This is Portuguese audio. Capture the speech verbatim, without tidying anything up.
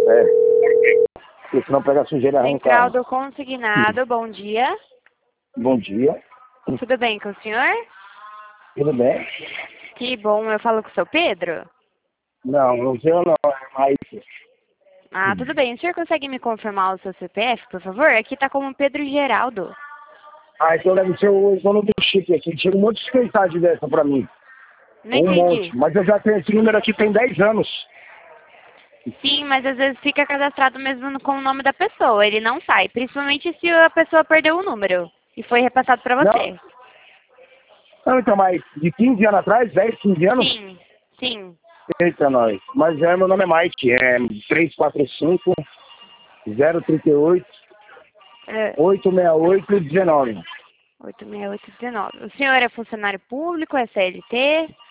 É. Porque senão pega a sujeira e arranca. Central do Consignado, bom dia. Bom dia. Tudo bem com o senhor? Tudo bem? Que bom, eu falo com o seu Pedro? Não, não sei não. É mais... Ah, tudo bem. O senhor consegue me confirmar o seu C P F, por favor? Aqui tá como Pedro Geraldo. Ah, então deve ser o dono do chip aqui. Chega um monte de mensagem dessa pra mim. Não Um entendi. monte. Mas eu já tenho esse número aqui tem dez anos. Sim, mas às vezes fica cadastrado mesmo no- com o nome da pessoa. Ele não sai, principalmente se a pessoa perdeu o número e foi repassado pra você. Não. Não, então, mas de quinze anos atrás, dez, quinze anos? Sim, sim. Eita, nós. Mas é, meu nome é Mike. É três quatro cinco, zero três oito, É, oito seis oito, um nove. oito seis oito um nove. O senhor é funcionário público, é C L T?